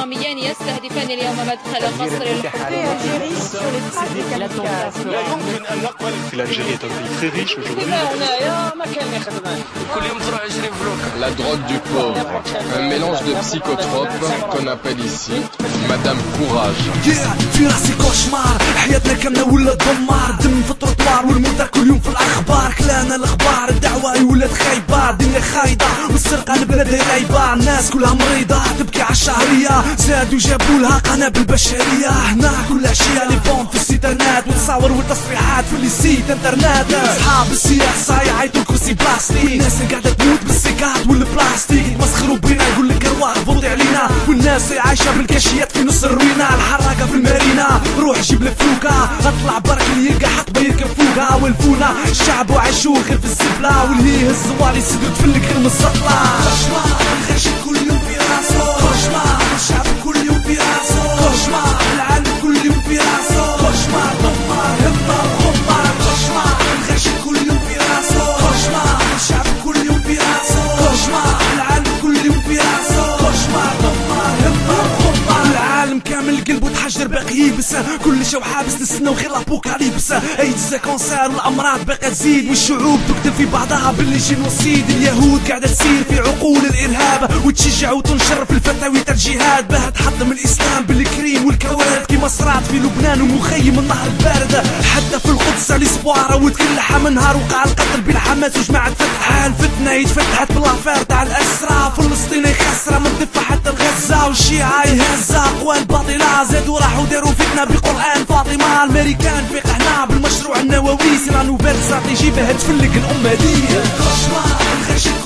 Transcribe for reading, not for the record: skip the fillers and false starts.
دراميان يستهدفان اليوم مدخل قصر الحكومة. لا يمكن أن نقبل. L'Algérie est un pays très riche aujourd'hui. La drogue du pauvre, un mélange de psychotropes qu'on appelle ici Madame Courage. في راسي كوشمار، حياتنا كاملة ولا دمار، دم في التروطوار والموتى كل يوم في الأخبار، كلانا الأخبار الدعوة ولات خايبة، الدنيا خايضة والسرقة البلاد غايبة، الناس كلها مريضة تبكي على الشهرية، زادوا جابوا لها قنابل بشرية، هنا كل عشية لي بوم في السيترنات وتصاور والتصريحات في اللي سيت انترنت، أصحاب السياسة يعيطوا الكرسي بلاستيك، والناس قاعدة تموت بالسيكات والبلاستيك، يتمسخروا بينا يقول لك أرواح فوضي علينا، والناس عايشة بالكاشيات في نص الروينة، الحراقة في المارينا، روح جيب الفلوكة، اطلع برك اللي يلقى حقبة يركب فوقها، والفونا الشعب وعيشوه غير في الزبلة، واللي يهز الزوال يسدو تفلك غير من السطلة، كوشمار الخرشي كل يوم في راسو، كوشمار الشعب كل يوم في راسو، كوشمار العالم كل يوم في راسو، كوشمار دمار همة وخمار، كوشمار الخرشي كل يوم في راسو، كوشمار الشعب كل يوم في راسو، كوشمار العالم كل يوم في راسو، كوشمار دمار همة وخمار، العالم كامل قلبه تحجر باقي يبس، كل شي وحابس نستناو غير لابوكاليبس، ايدز كونسير والامراض باقا تزيد، والشعوب تقتل في بعضها باللي جينوسيد، اليهود قاعده تسير في عقول الارهاب وتشجع وتنشر في الفتاوي تاع الجهاد، باه تحطم الاسلام بالكريم والكوارث كيما صرات في لبنان ومخيم النهر البارد، حتى في القدس الاسبوار وتكلحها من نهار وقع القتل بين حماس وجماعه فتح، الفتنه يتفتحت بالافير تاع الاسرى، فلسطين خسره من الضفه حتى الغزه، والشيعه يهزها قوى الباطله، زادوا راحوا داروا فتنه بقران فاطمه، الامريكان فيق هنا بالمشروع النووي، سيرا نوفيل استراتيجي باه تفلق الامه دي، كوشمار الخرشي